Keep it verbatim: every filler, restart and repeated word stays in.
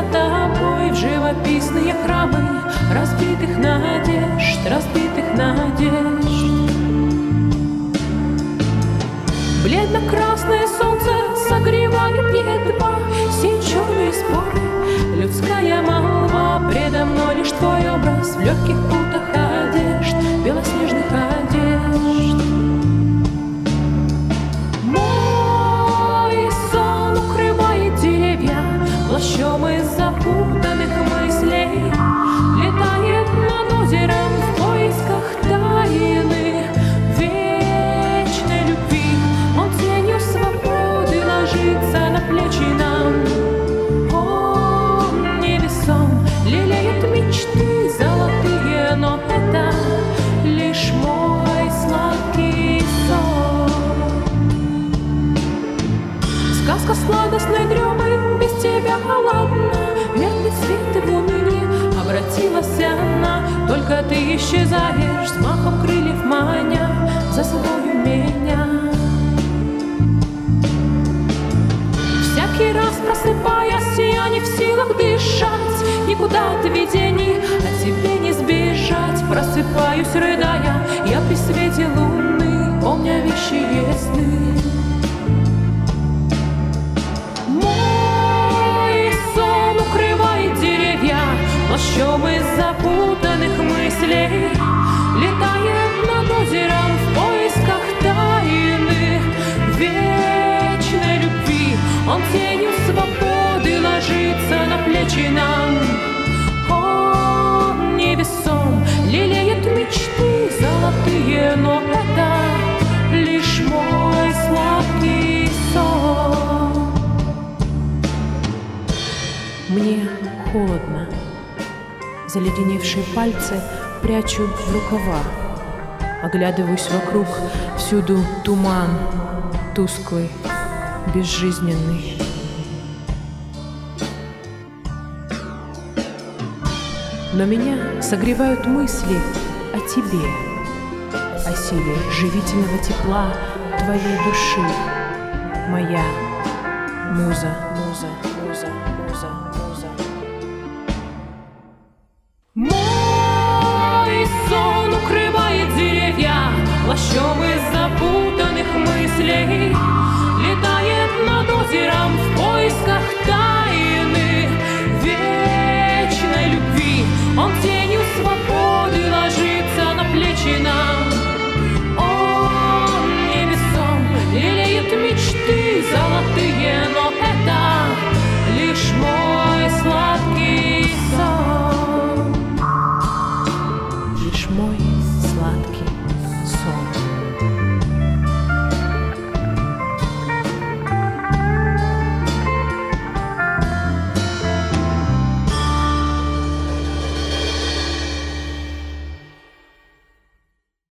за тобой в живописные храмы разбитых надежд, разбитых надежд. Бледно-красное солнце согревает едва все черные споры. Людская молва, предо мной лишь твой образ в легких путах одежд, белоснежных одежд. Мой сон укрывает деревья плащом из запутанных мыслей, летает над озером в поисках тайны вечной любви. Он тенью свободы ложится на плечи нам. Он невесом лелеет мечты золотые, но это лишь мой сладкий сон. Сказка сладостной дремы без тебя холодна, верный свет в уныние обратилась она. Только ты исчезаешь, с махом крыльев маня за собою меня. Всякий раз просыпаясь, я не в силах дышать, никуда от видений от тебе не сбежать. Просыпаюсь, рыдая, я при свете луны, помня вещие сны. Мой сон укрывает деревья плащом из запутанных мыслей, летает над озером в поисках тайны вечной любви. Он тенью свободы ложится на плечи нам. Он невесом лелеет мечты золотые, но это лишь мой сладкий сон. Мне холодно. Заледеневшие пальцы прячу в рукава. Оглядываюсь вокруг, всюду туман, тусклый, безжизненный. Но меня согревают мысли о тебе, о силе живительного тепла твоей души, моя муза, муза, муза, муза.